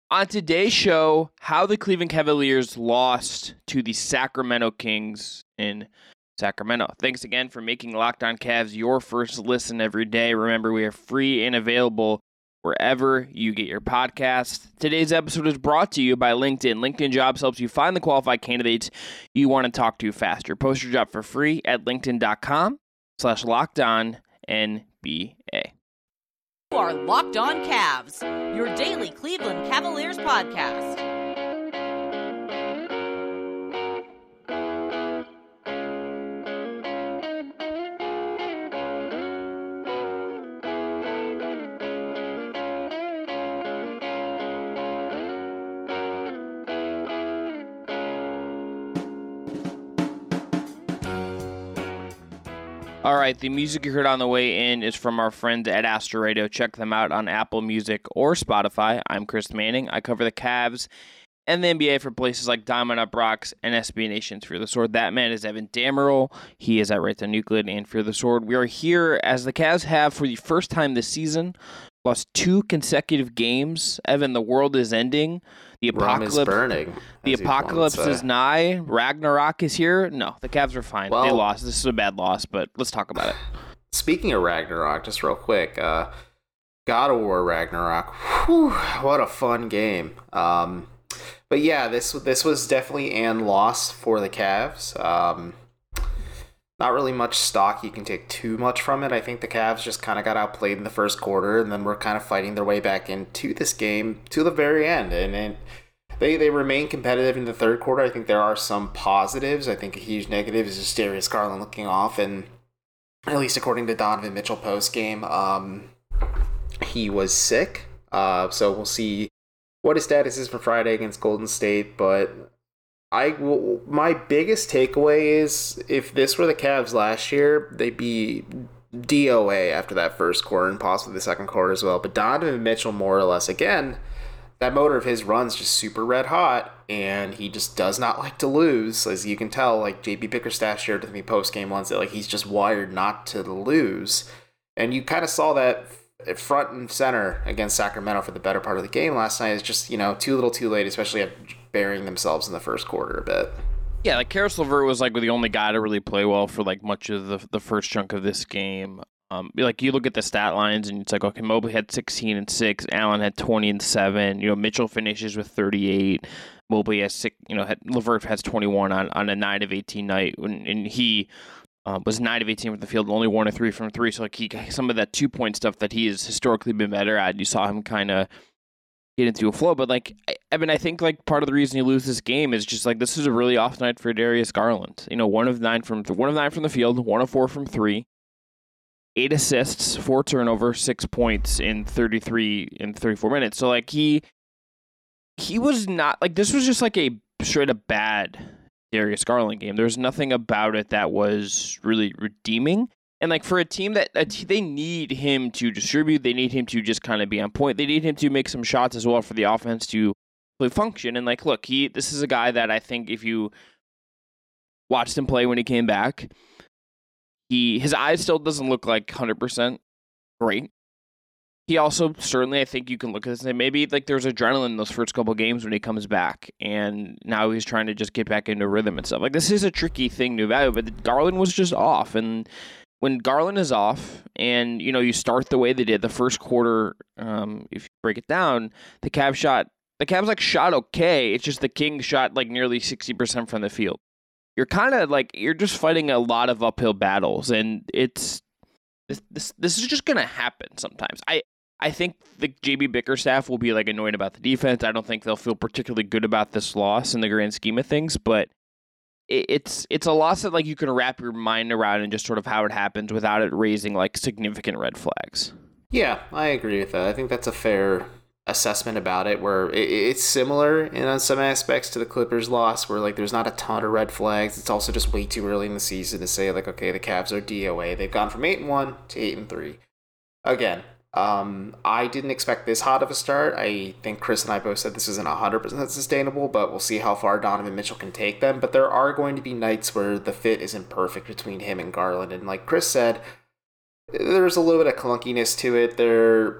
On today's show, how the Cleveland Cavaliers lost to the Sacramento Kings in Sacramento. Thanks again for making Locked On Cavs your first listen every day. Remember, we are free and available wherever you get your podcasts. Today's episode is brought to you by LinkedIn. LinkedIn Jobs helps you find the qualified candidates you want to talk to faster. Post your job for free at linkedin.com/LockedOnNBA. You are Locked On Cavs, your daily Cleveland Cavaliers podcast. All right, the music you heard on the way in is from our friends at Astro Radio. Check them out on Apple Music or Spotify. I'm Chris Manning. I cover the Cavs and the NBA for places like Diamond Up Rocks and SB Nation's Fear the Sword. That man is Evan Damerol. He is at Right to Euclid and Fear the Sword. We are here as the Cavs have, for the first time this season, lost 2 consecutive games. Evan, the world is ending. The apocalypse is burning. The apocalypse is nigh. Ragnarok is here. No, the Cavs are fine. They lost. This is a bad loss, but let's talk about it. Speaking of Ragnarok, just real quick, God of War Ragnarok. Whew, what a fun game. But yeah, this was definitely an loss for the Cavs. Not really much stock you can take too much from it. I think the Cavs just kind of got outplayed in the first quarter, and then were kind of fighting their way back into this game to the very end. And they remain competitive in the third quarter. I think there are some positives. I think a huge negative is just Darius Garland looking off, and at least according to Donovan Mitchell post-game, he was sick. So we'll see what his status is for Friday against Golden State, but my biggest takeaway is if this were the Cavs last year, they'd be DOA after that first quarter and possibly the second quarter as well. But Donovan Mitchell, more or less, again, that motor of his runs just super red hot, and he just does not like to lose. As you can tell, like JB Bickerstaff shared with me post-game once, that like he's just wired not to lose. And you kind of saw that front and center against Sacramento for the better part of the game last night. Is just, too little too late, especially at burying themselves in the first quarter a bit. Yeah, like Karis LeVert was like the only guy to really play well for like much of the first chunk of this game. Like you look at the stat lines and it's like, okay, Mobley had 16 and 6, Allen had 20 and 7. Mitchell finishes with 38. Mobley has 6. LeVert has 21 on a 9 of 18 night, and he was 9 of 18 from the field, only 1 of 3 from 3. So like some of that 2-point stuff that he has historically been better at, you saw him kind of get into a flow. But like, I think like part of the reason you lose this game is just like this is a really off night for Darius Garland. 1 of 9 from the field, 1 of 4 from 3, 8 assists, 4 turnovers, 6 points in 34 minutes. So like he was not like, this was just like a straight up bad Darius Garland game. There's nothing about it that was really redeeming. And like for a team that they need him to distribute, they need him to just kind of be on point. They need him to make some shots as well for the offense to play function. And like, look, this is a guy that I think if you watched him play when he came back, his eyes still doesn't look like 100% great. He also certainly, I think you can look at this and say maybe like there's adrenaline in those first couple games when he comes back, and now he's trying to just get back into rhythm and stuff. Like this is a tricky thing to evaluate, but Garland was just off, and when Garland is off and, you start the way they did the first quarter, if you break it down, the Cavs shot okay. It's just the Kings shot like nearly 60% from the field. You're kind of like, you're just fighting a lot of uphill battles, and this is just going to happen sometimes. I think the JB Bickerstaff will be like annoyed about the defense. I don't think they'll feel particularly good about this loss in the grand scheme of things, but it's a loss that like you can wrap your mind around and just sort of how it happens without it raising like significant red flags. Yeah, I agree with that. I think that's a fair assessment about it, where it's similar in some aspects to the Clippers loss, where like there's not a ton of red flags. It's also just way too early in the season to say like, okay, the Cavs are DOA. They've gone from 8-1 to 8-3. Again, I didn't expect this hot of a start. I think Chris and I both said this isn't 100% sustainable, but we'll see how far Donovan Mitchell can take them. But there are going to be nights where the fit isn't perfect between him and Garland. And like Chris said, there's a little bit of clunkiness to it.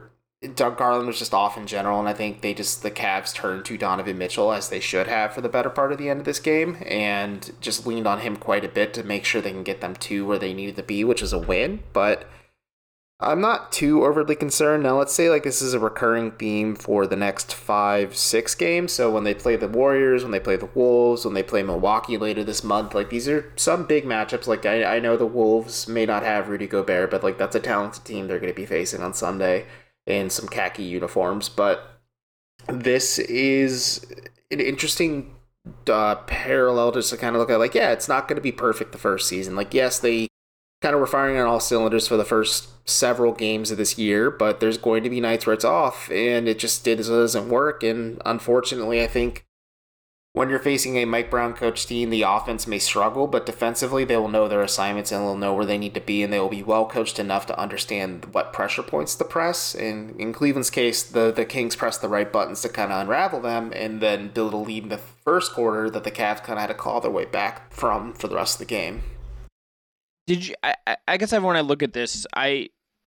Doug Garland was just off in general, and I think the Cavs turned to Donovan Mitchell, as they should have for the better part of the end of this game, and just leaned on him quite a bit to make sure they can get them to where they needed to be, which is a win. But I'm not too overly concerned. Now, let's say like this is a recurring theme for the next 5-6 games. So when they play the Warriors, when they play the Wolves, when they play Milwaukee later this month, like these are some big matchups. Like I know the Wolves may not have Rudy Gobert, but like that's a talented team they're going to be facing on Sunday in some khaki uniforms. But this is an interesting parallel just to kind of look at, like, yeah, it's not going to be perfect the first season. Like, yes, they kind of were firing on all cylinders for the first several games of this year, but there's going to be nights where it's off, and it just doesn't work. And unfortunately, I think when you're facing a Mike Brown coach team, the offense may struggle, but defensively they will know their assignments and they'll know where they need to be, and they will be well coached enough to understand what pressure points to press. And in Cleveland's case, the Kings pressed the right buttons to kind of unravel them and then build a lead in the first quarter that the Cavs kind of had to claw their way back from for the rest of the game. Did you? I guess when I look at this, I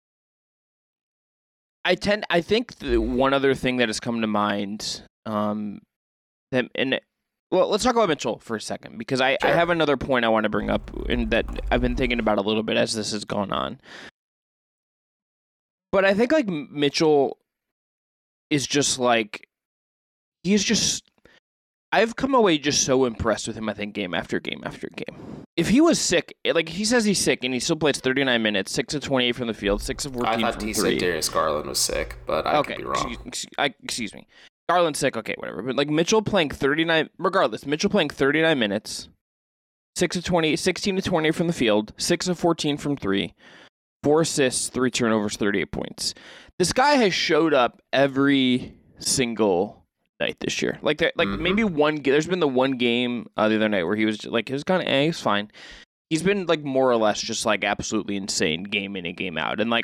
think one other thing that has come to mind, let's talk about Mitchell for a second, because I have another point I want to bring up, and that I've been thinking about a little bit as this has gone on. But I think like Mitchell is just like, I've come away just so impressed with him, I think, game after game after game. If he was sick, like he says he's sick, and he still plays 39 minutes, 6 of 28 from the field, 6 of 14 from 3. I thought he said Darius Garland was sick, but I could be wrong. Excuse me. Garland's sick, okay, whatever. But like Mitchell playing 39, regardless, Mitchell playing 39 minutes, 6 of 20, 16 of 20 from the field, 6 of 14 from 3, 4 assists, 3 turnovers, 38 points. This guy has showed up every single night this year. Like maybe there's been the one game the other night where he was like, he was kind of, he's fine. He's been like more or less just like absolutely insane game in and game out. And like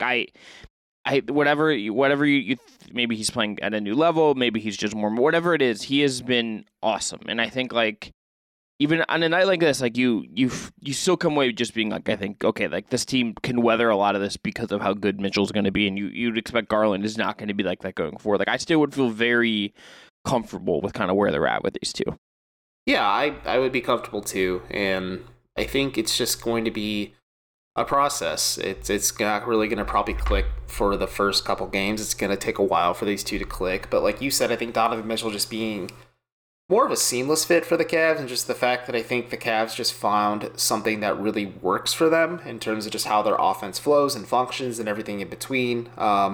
whatever you maybe he's playing at a new level, maybe he's just more, whatever it is, he has been awesome. And I think like even on a night like this, like you still come away just being like, I think, okay, like this team can weather a lot of this because of how good Mitchell's going to be, and you'd expect Garland is not going to be like that going forward. Like I still would feel very comfortable with kind of where they're at with these two. Yeah, I would be comfortable too, and I think it's just going to be a process. It's not really going to probably click for the first couple games. It's going to take a while for these two to click, but like you said, I think Donovan Mitchell just being more of a seamless fit for the Cavs, and just the fact that I think the Cavs just found something that really works for them in terms of just how their offense flows and functions and everything in between.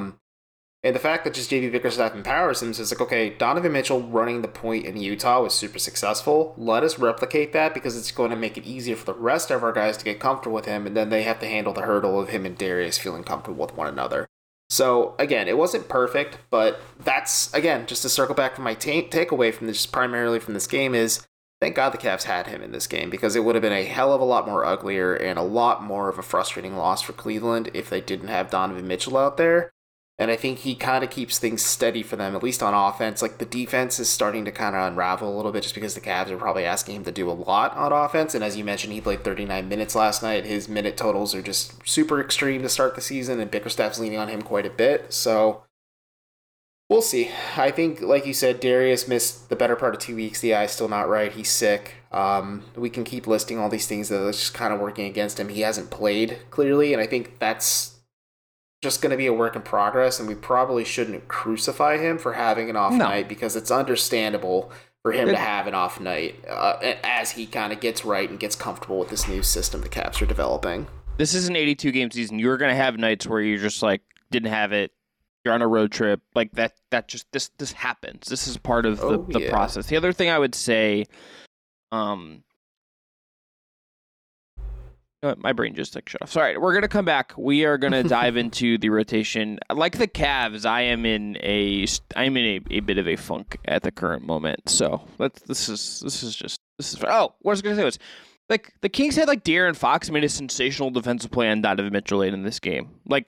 And the fact that just JB Bickerstaff empowers him, so it's like, okay, Donovan Mitchell running the point in Utah was super successful. Let us replicate that, because it's going to make it easier for the rest of our guys to get comfortable with him, and then they have to handle the hurdle of him and Darius feeling comfortable with one another. So, again, it wasn't perfect, but that's, again, just to circle back from my takeaway from this, primarily from this game, is thank God the Cavs had him in this game, because it would have been a hell of a lot more uglier and a lot more of a frustrating loss for Cleveland if they didn't have Donovan Mitchell out there. And I think he kind of keeps things steady for them, at least on offense. Like, the defense is starting to kind of unravel a little bit, just because the Cavs are probably asking him to do a lot on offense. And as you mentioned, he played 39 minutes last night. His minute totals are just super extreme to start the season, and Bickerstaff's leaning on him quite a bit. So we'll see. I think, like you said, Darius missed the better part of 2 weeks. The eye's still not right. He's sick. We can keep listing all these things that are just kind of working against him. He hasn't played, clearly, and I think that's just going to be a work in progress, and we probably shouldn't crucify him for having an off night, because it's understandable for him to have an off night as he kind of ggets right and gets comfortable with this new system the Cavs are developing. This is an 82-game season. You're going to have nights where you're just like, didn't have it. You're on a road trip. Like that just, this happens. This is part of the process. The other thing I would say, my brain just like shut off. Sorry, we're gonna come back. We are gonna dive into the rotation. Like the Cavs, I am in a bit of a funk at the current moment. So this is. Oh, what I was gonna say was, like the Kings had like De'Aaron Fox made a sensational defensive play on Donovan Mitchell late in this game. Like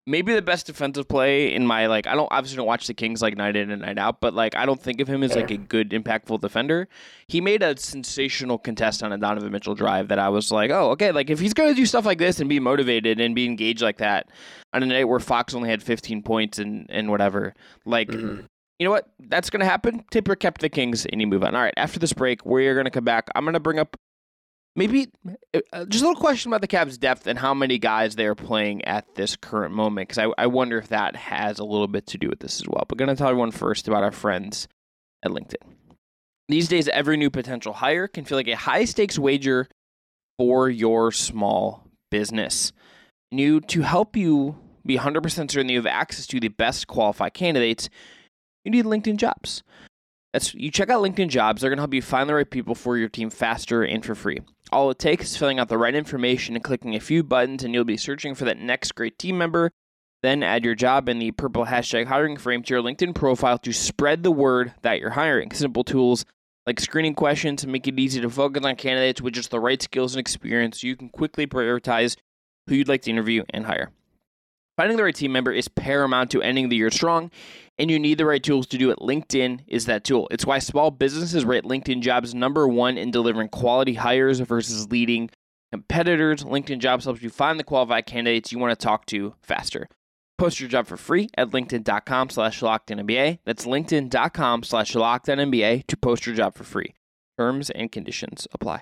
maybe the best defensive play in my, like, I obviously don't watch the Kings like night in and night out, but like I don't think of him as like a good, impactful defender. He made a sensational contest on a Donovan Mitchell drive that I was like, oh, okay, like if he's going to do stuff like this and be motivated and be engaged like that on a night where Fox only had 15 points and whatever, like, you know what? That's going to happen. Tipper kept the Kings and you move on. All right, after this break, we're going to come back. I'm going to bring up maybe just a little question about the Cavs' depth and how many guys they are playing at this current moment, because I wonder if that has a little bit to do with this as well. But going to tell everyone first about our friends at LinkedIn. These days, every new potential hire can feel like a high-stakes wager for your small business. To help you be 100% certain that you have access to the best qualified candidates, you need LinkedIn Jobs. You check out LinkedIn Jobs. They're going to help you find the right people for your team faster and for free. All it takes is filling out the right information and clicking a few buttons, and you'll be searching for that next great team member. Then add your job in the purple hashtag hiring frame to your LinkedIn profile to spread the word that you're hiring. Simple tools like screening questions make it easy to focus on candidates with just the right skills and experience so you can quickly prioritize who you'd like to interview and hire. Finding the right team member is paramount to ending the year strong, and you need the right tools to do it. LinkedIn is that tool. It's why small businesses rate LinkedIn Jobs #1 in delivering quality hires versus leading competitors. LinkedIn Jobs helps you find the qualified candidates you want to talk to faster. Post your job for free at linkedin.com/LockedOnNBA. That's linkedin.com/LockedOnNBA to post your job for free. Terms and conditions apply.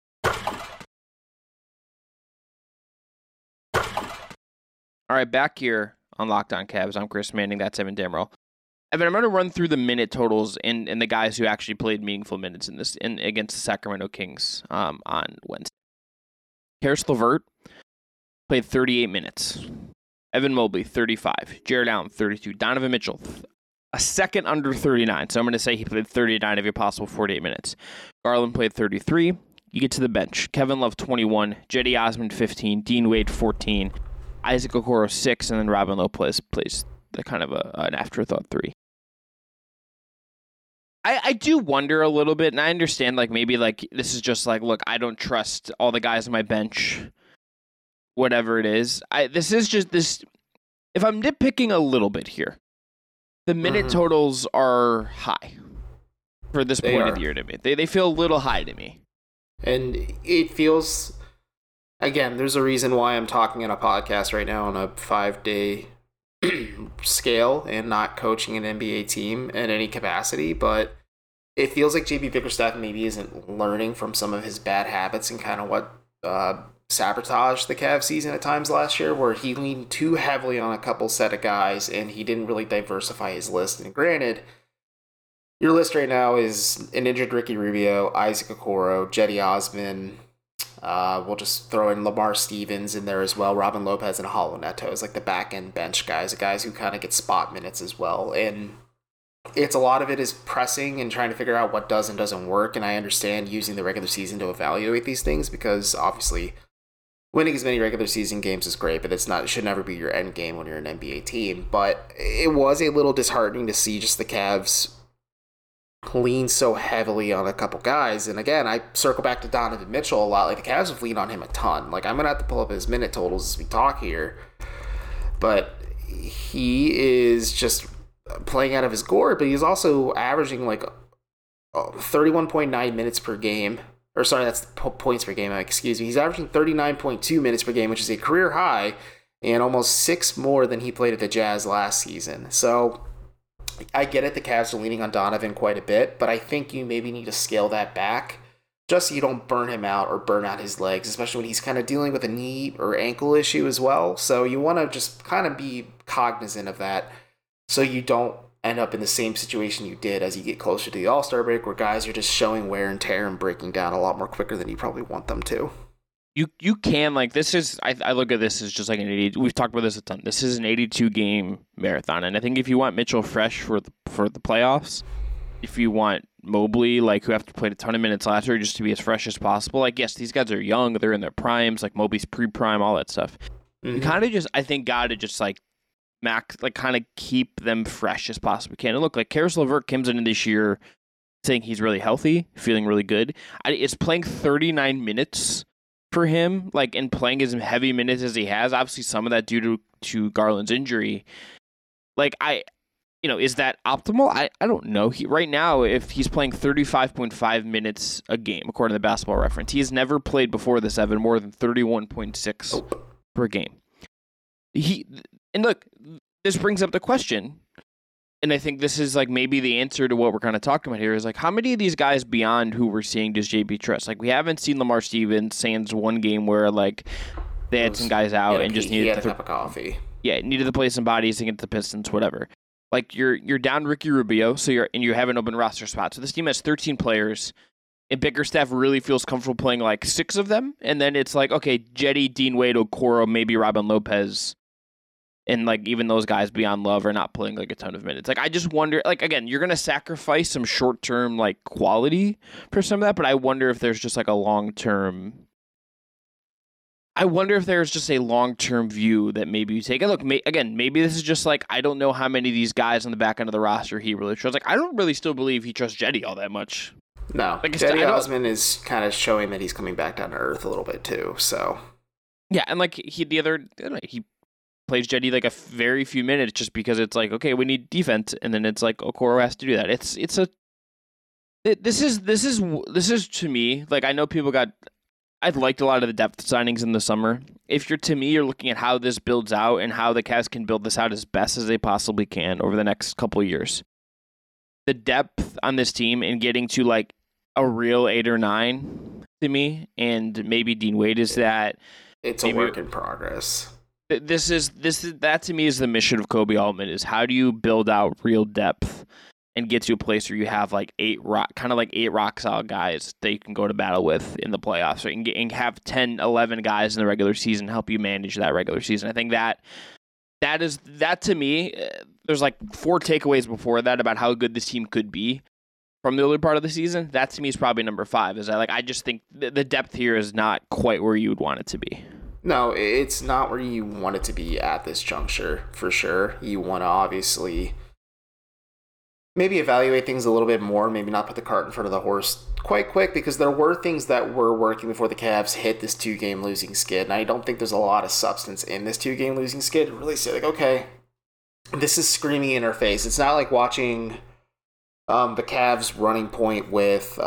All right, back here on Locked On Cavs. I'm Chris Manning. That's Evan Damrell. Evan, I'm going to run through the minute totals and the guys who actually played meaningful minutes against the Sacramento Kings on Wednesday. Caris LeVert played 38 minutes. Evan Mobley, 35. Jared Allen, 32. Donovan Mitchell, a second under 39. So I'm going to say he played 39 of your possible 48 minutes. Garland played 33. You get to the bench. Kevin Love, 21. Cedi Osman, 15. Dean Wade, 14. Isaac Okoro, 6. And then Robin Lopez plays the kind of an afterthought 3. I do wonder a little bit, and I understand, like, maybe, like, this is just like, look, I don't trust all the guys on my bench, whatever it is. This is just this, if I'm nitpicking a little bit here, the minute totals are high for this point of the year to me. They feel a little high to me. And it feels, again, there's a reason why I'm talking in a podcast right now on a 5-day scale and not coaching an NBA team in any capacity, but it feels like JB Bickerstaff maybe isn't learning from some of his bad habits and kind of what sabotaged the Cavs season at times last year, where he leaned too heavily on a couple set of guys and he didn't really diversify his list. And granted, your list right now is an injured Ricky Rubio, Isaac Okoro, Cedi Osman. We'll just throw in Lamar Stevens in there as well. Robin Lopez and Hollow Neto is like the back end bench guys, the guys who kind of get spot minutes as well. And it's a lot of it is pressing and trying to figure out what does and doesn't work. And I understand using the regular season to evaluate these things, because obviously winning as many regular season games is great, but it should never be your end game when you're an NBA team. But it was a little disheartening to see just the Cavs lean so heavily on a couple guys. And again, I circle back to Donovan Mitchell a lot. Like, the Cavs have leaned on him a ton. Like, I'm going to have to pull up his minute totals as we talk here. But he is just playing out of his gourd, but he's also averaging like 31.9 minutes per game. Or sorry, that's points per game, excuse me. He's averaging 39.2 minutes per game, which is a career high, and almost 6 more than he played at the Jazz last season. So I get it, the Cavs are leaning on Donovan quite a bit, but I think you maybe need to scale that back just so you don't burn him out or burn out his legs, especially when he's kind of dealing with a knee or ankle issue as well. So you want to just kind of be cognizant of that so you don't end up in the same situation you did as you get closer to the All-Star break, where guys are just showing wear and tear and breaking down a lot more quicker than you probably want them to. You can, like, this is, I look at this as just like an 80, we've talked about this a ton. This is an 82-game marathon, and I think if you want Mitchell fresh for the playoffs, if you want Mobley, like, who have to play a ton of minutes last year just to be as fresh as possible, like, yes, these guys are young, they're in their primes, like Mobley's pre-prime, all that stuff. You kind of just, I think, got to just, like, kind of keep them fresh as possible can. And look, like, Caris LeVert comes into this year saying he's really healthy, feeling really good. Is playing 39 minutes for him, like in playing as heavy minutes as he has. Obviously, some of that due to Garland's injury. Like is that optimal? I don't know. Right now, if he's playing 35.5 minutes a game, according to the Basketball Reference, he has never played before this, Evan, more than 31.6 per game. And look, this brings up the question, and I think this is like maybe the answer to what we're kind of talking about here is like, how many of these guys beyond who we're seeing does JB trust? Like, we haven't seen Lamar Stevens, sans one game where like they had some guys out and just needed a cup of coffee. Yeah, needed to play some bodies against the Pistons, whatever. Like you're down Ricky Rubio, so you have an open roster spot. So this team has 13 players, and Bickerstaff really feels comfortable playing like 6 of them, and then it's like, okay, Jetty, Dean Wade, Okoro, maybe Robin Lopez. And, like, even those guys beyond Love are not playing, like, a ton of minutes. Like, I just wonder, like, again, you're going to sacrifice some short-term, like, quality for some of that, but I wonder if there's just, like, a long-term... I wonder if there's just a long-term view that maybe you take. And look, maybe this is just, like, I don't know how many of these guys on the back end of the roster he really trusts. Like, I don't really still believe he trusts Jetty all that much. No. Like, Jetty Osman is kind of showing that he's coming back down to earth a little bit, too, so... Yeah, and, like, he plays Jetty like a very few minutes just because it's like, okay, we need defense, and then it's like Okoro has to do that. This is to me, like, I know I'd liked a lot of the depth signings in the summer. If you're looking at how this builds out and how the Cavs can build this out as best as they possibly can over the next couple of years. The depth on this team and getting to like a real 8 or 9 to me, and maybe Dean Wade is that. It's a work in progress. That to me is the mission of Koby Altman, is how do you build out real depth and get to a place where you have like 8 rock solid guys that you can go to battle with in the playoffs, right? And have 10, 11 guys in the regular season help you manage that regular season. I think that to me, there's like 4 takeaways before that about how good this team could be from the early part of the season. That to me is probably number 5. I just think the depth here is not quite where you would want it to be. No, it's not where you want it to be at this juncture, for sure. You want to obviously maybe evaluate things a little bit more, maybe not put the cart in front of the horse quite quick, because there were things that were working before the Cavs hit this 2-game losing skid, and I don't think there's a lot of substance in this 2-game losing skid to really say, like, okay, this is screaming in our face. It's not like watching the Cavs running point with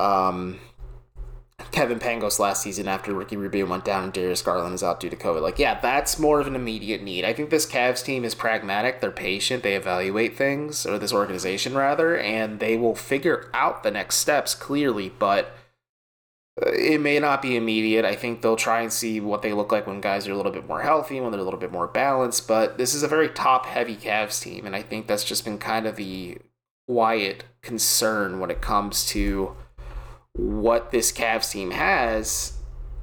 Kevin Pangos last season after Ricky Rubio went down and Darius Garland is out due to COVID. Like, yeah, that's more of an immediate need. I think this Cavs team is pragmatic. They're patient. They evaluate things, or this organization rather, and they will figure out the next steps clearly, but it may not be immediate. I think they'll try and see what they look like when guys are a little bit more healthy, when they're a little bit more balanced, but this is a very top-heavy Cavs team, and I think that's just been kind of the quiet concern when it comes to what this Cavs team has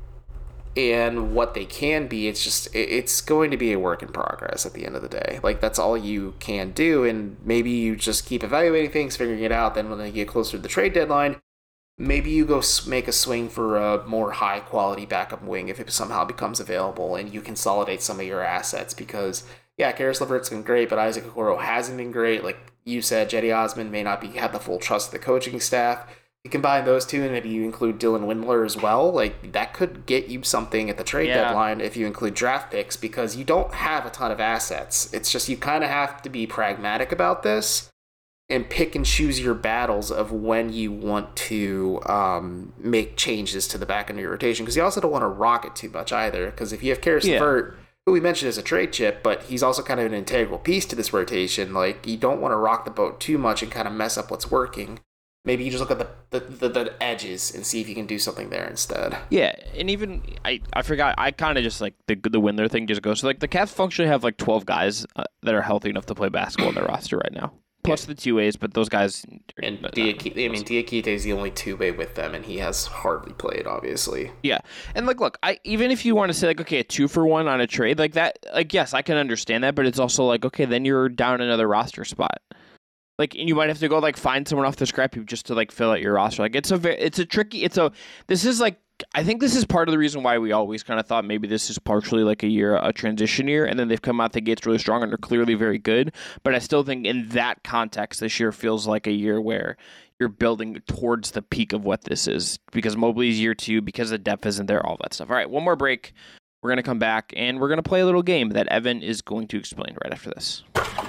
and what they can be. It's going to be a work in progress at the end of the day. Like, that's all you can do, and maybe you just keep evaluating things, figuring it out. Then when they get closer to the trade deadline, maybe you go make a swing for a more high quality backup wing if it somehow becomes available, and you consolidate some of your assets. Because yeah, Karis LeVert's been great, but Isaac Okoro hasn't been great. Like you said, Jetty Osman may not have the full trust of the coaching staff. You combine those two, and maybe you include Dylan Windler as well. Like, that could get you something at the trade deadline if you include draft picks, because you don't have a ton of assets. It's just you kind of have to be pragmatic about this and pick and choose your battles of when you want to make changes to the back end of your rotation, because you also don't want to rock it too much either, because if you have Karis LeVert, who we mentioned as a trade chip, but he's also kind of an integral piece to this rotation, like, you don't want to rock the boat too much and kind of mess up what's working. Maybe you just look at the edges and see if you can do something there instead. Yeah, and even, I forgot, I kind of just, like, the Windler thing just goes. So, like, the Cavs functionally have, like, 12 guys that are healthy enough to play basketball on their roster right now. Plus the 2As, but those guys... And Diakite is the only 2-way with them, and he has hardly played, obviously. Yeah, and, like, look, even if you want to say, like, okay, a 2-for-1 on a trade, like, that, like, yes, I can understand that, but it's also, like, okay, then you're down another roster spot. Like, and you might have to go, like, find someone off the scrap heap just to, like, fill out your roster. Like, this is, like, I think this is part of the reason why we always kind of thought maybe this is partially like a transition year, and then they've come out the gates really strong and they're clearly very good. But I still think in that context, this year feels like a year where you're building towards the peak of what this is, because Mobley's year 2, because the depth isn't there, all that stuff. All right, one more break. We're going to come back, and we're going to play a little game that Evan is going to explain right after this.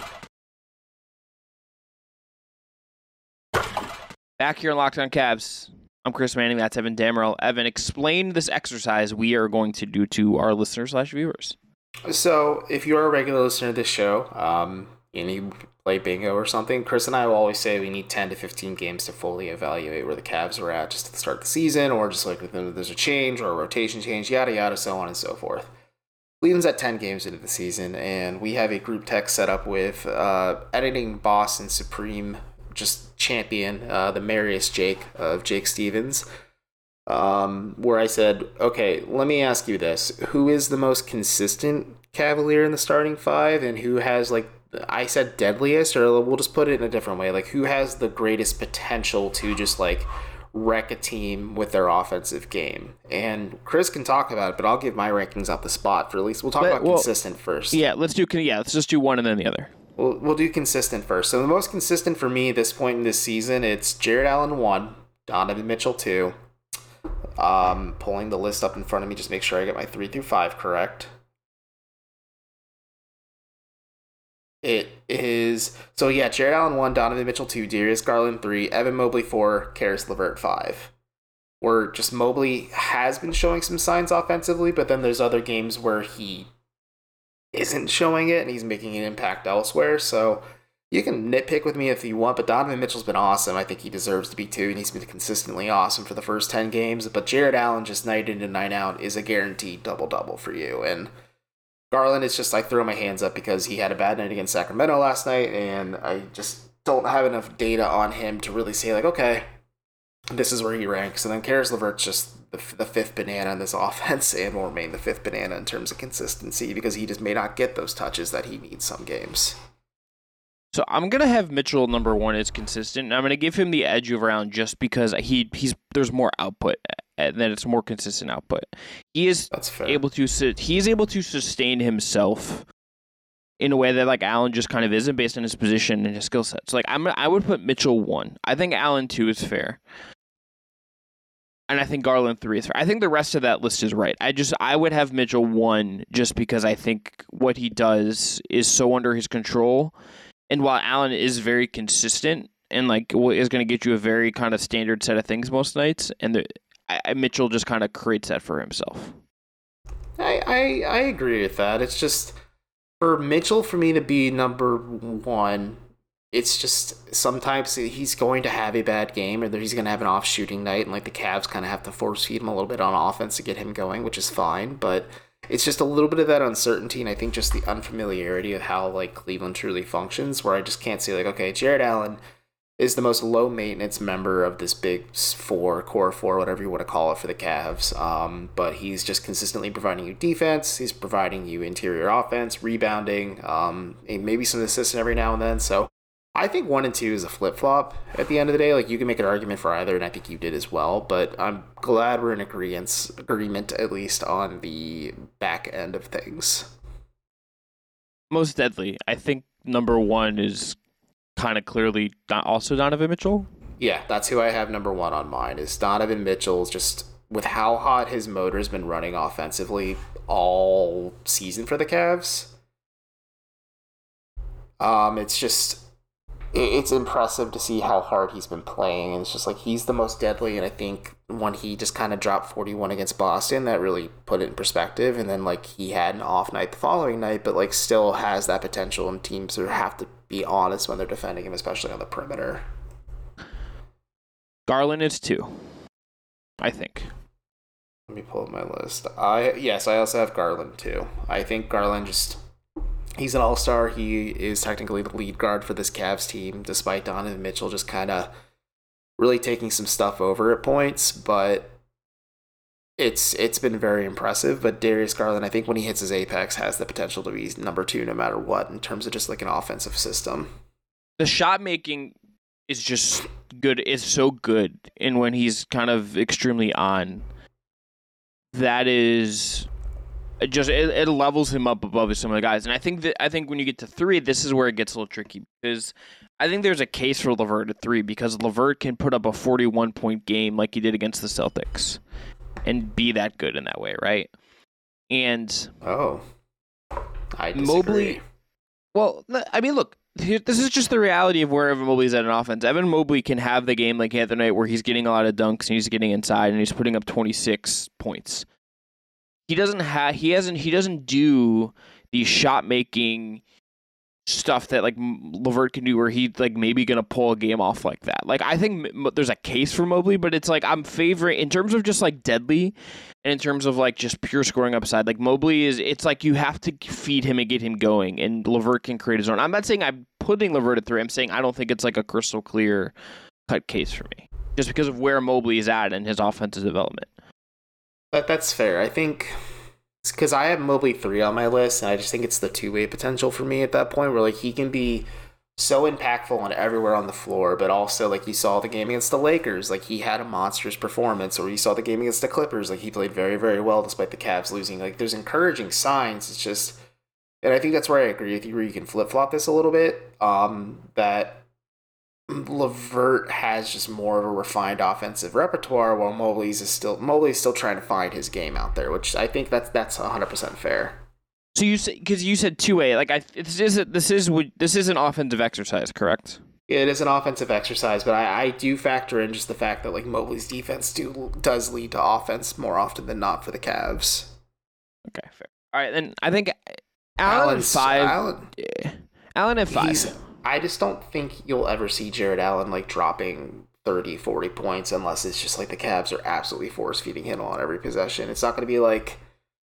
Back here on Locked On Cavs, I'm Chris Manning. That's Evan Dammarell. Evan, explain this exercise we are going to do to our listeners/viewers. So, if you're a regular listener to this show, and you play bingo or something, Chris and I will always say we need 10 to 15 games to fully evaluate where the Cavs were at just at the start of the season, or just like if there's a change or a rotation change, yada yada, so on and so forth. Cleveland's at 10 games into the season, and we have a group text set up with editing boss and supreme just champion, the merriest Jake of Jake Stevens, where I said, okay, let me ask you this. Who is the most consistent Cavalier in the starting 5, and who has, like, I said deadliest, or we'll just put it in a different way, like, who has the greatest potential to just, like, wreck a team with their offensive game? And Chris can talk about it, but I'll give my rankings off the spot for at least. We'll talk about consistent first. Yeah, let's just do one and then the other. We'll do consistent first. So the most consistent for me at this point in this season, it's Jarrett Allen 1, Donovan Mitchell 2. Pulling the list up in front of me, just make sure I get my 3 through 5 correct. It is, so yeah, Jarrett Allen 1, Donovan Mitchell 2, Darius Garland 3, Evan Mobley 4, Caris LeVert 5. Where just Mobley has been showing some signs offensively, but then there's other games where he isn't showing it and he's making an impact elsewhere. So you can nitpick with me if you want, but Donovan Mitchell's been awesome. I think he deserves to be 2, and he's been consistently awesome for the first 10 games. But Jarrett Allen, just night in and night out, is a guaranteed double-double for you. And Garland is just, I throw my hands up because he had a bad night against Sacramento last night, and I just don't have enough data on him to really say, like, okay, this is where he ranks. And then Caris LeVert's just the fifth banana in this offense, and will remain the fifth banana in terms of consistency, because he just may not get those touches that he needs some games. So I'm going to have Mitchell number 1 as consistent, and I'm going to give him the edge over Allen just because there's more output, and then it's more consistent output. He is able to sustain himself in a way that, like, Allen just kind of isn't, based on his position and his skill set. So, like, I would put Mitchell 1. I think Allen 2 is fair. And I think Garland 3 is fair. I think the rest of that list is right. I would have Mitchell 1 just because I think what he does is so under his control. And while Allen is very consistent and, like, is going to get you a very kind of standard set of things most nights, and Mitchell just kind of creates that for himself. I agree with that. It's just, for Mitchell, for me to be number 1, it's just sometimes he's going to have a bad game, or he's going to have an off shooting night, and, like, the Cavs kind of have to force feed him a little bit on offense to get him going, which is fine, but it's just a little bit of that uncertainty, and I think just the unfamiliarity of how, like, Cleveland truly functions, where I just can't say, like, okay, Jarrett Allen is the most low maintenance member of this big core 4, whatever you want to call it, for the Cavs. But he's just consistently providing you defense. He's providing you interior offense, rebounding, and maybe some assists every now and then. So I think 1 and 2 is a flip-flop at the end of the day. Like, you can make an argument for either, and I think you did as well. But I'm glad we're in agreement, at least on the back end of things. Most deadly. I think number 1 is kind of clearly also Donovan Mitchell. Yeah, that's who I have number 1 on mine, is Donovan Mitchell, just with how hot his motor's been running offensively all season for the Cavs. It's impressive to see how hard he's been playing, and it's just like he's the most deadly. And I think when he just kind of dropped 41 against Boston, that really put it in perspective. And then, like, he had an off night the following night, but, like, still has that potential, and teams have to be honest when they're defending him, especially on the perimeter. Garland is 2, I think. Let me pull up my list. I also have Garland 2. I think Garland he's an all-star. He is technically the lead guard for this Cavs team, despite Donovan Mitchell just kind of really taking some stuff over at points. But it's been very impressive. But Darius Garland, I think when he hits his apex, has the potential to be number 2 no matter what, in terms of just like an offensive system. The shot making is just good. Is so good, and when he's kind of extremely on, that is it levels him up above some of the guys. And I think when you get to 3, this is where it gets a little tricky, because I think there's a case for LeVert at 3, because LeVert can put up a 41-point game like he did against the Celtics and be that good in that way, right? And I disagree. Mobley, well, I mean, look, this is just the reality of where Evan Mobley's at in offense. Evan Mobley can have the game like he had the night where he's getting a lot of dunks and he's getting inside and he's putting up 26 points. He doesn't do the shot making stuff that like LeVert can do, where he's like maybe gonna pull a game off like that. Like, I think there's a case for Mobley, but it's like I'm favoring in terms of just like deadly, and in terms of like just pure scoring upside. Like Mobley it's like you have to feed him and get him going, and LeVert can create his own. I'm not saying I'm putting LeVert at 3. I'm saying I don't think it's like a crystal clear cut case for me, just because of where Mobley is at in his offensive development. That's fair. I think it's because I have Mobley 3 on my list, and I just think it's the two-way potential for me at that point, where like he can be so impactful on everywhere on the floor, but also like you saw the game against the Lakers, like he had a monstrous performance, or you saw the game against the Clippers, like he played very, very well despite the Cavs losing. Like there's encouraging signs. It's just, and I think that's where I agree with you, where you can flip-flop this a little bit, that LeVert has just more of a refined offensive repertoire, while Mobley's still trying to find his game out there, which I think that's 100% fair. So you say, because you said 2A, like this is an offensive exercise, correct? It is an offensive exercise, but I do factor in just the fact that like Mobley's defense does lead to offense more often than not for the Cavs. Okay, fair. All right, then I think Allen at 5. Allen at 5. I just don't think you'll ever see Jared Allen like dropping 30, 40 points unless it's just like the Cavs are absolutely force-feeding him on every possession. It's not going to be like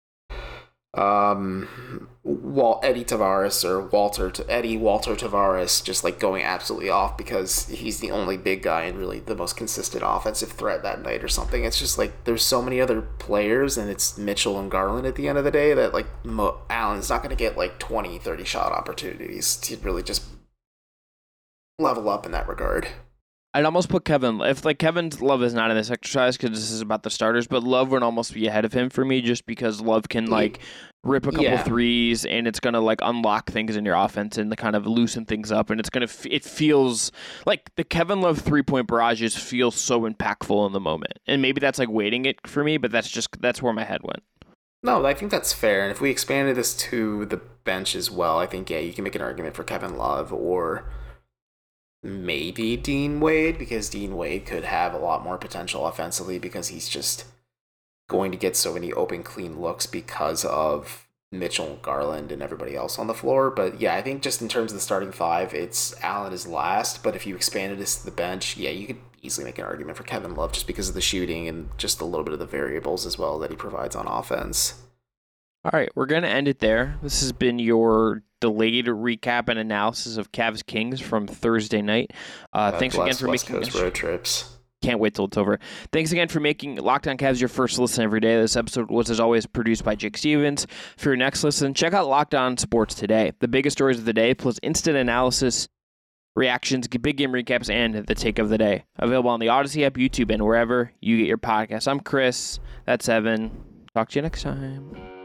Eddie Tavares or Walter Tavares just like going absolutely off because he's the only big guy and really the most consistent offensive threat that night or something. It's just like there's so many other players, and it's Mitchell and Garland at the end of the day, that like Allen's not going to get like 20, 30 shot opportunities to really just level up in that regard. I'd almost put Kevin, if like Kevin's Love is not in this exercise because this is about the starters, but Love would almost be ahead of him for me, just because Love can like rip a couple threes, and it's gonna like unlock things in your offense and kind of loosen things up, and it feels like the Kevin Love 3-point barrages feel so impactful in the moment, and maybe that's like weighting it for me, but that's where my head went. No, I think that's fair, and if we expanded this to the bench as well, I think you can make an argument for Kevin Love or maybe Dean Wade, because Dean Wade could have a lot more potential offensively because he's just going to get so many open, clean looks because of Mitchell, Garland, and everybody else on the floor. But yeah, I think just in terms of the starting 5, it's Allen is last, but if you expanded this to the bench, you could easily make an argument for Kevin Love just because of the shooting and just a little bit of the variables as well that he provides on offense. All right, we're going to end it there. This has been your delayed recap and analysis of Cavs Kings from Thursday night. Thanks again for West making Coast road trips. Can't wait till it's over. Thanks again for making Locked On Cavs your first listen every day. This episode was, as always, produced by Jake Stevens. For your next listen, check out Locked On Sports Today. The biggest stories of the day, plus instant analysis, reactions, big game recaps, and the take of the day. Available on the Odyssey app, YouTube, and wherever you get your podcasts. I'm Chris. That's Evan. Talk to you next time.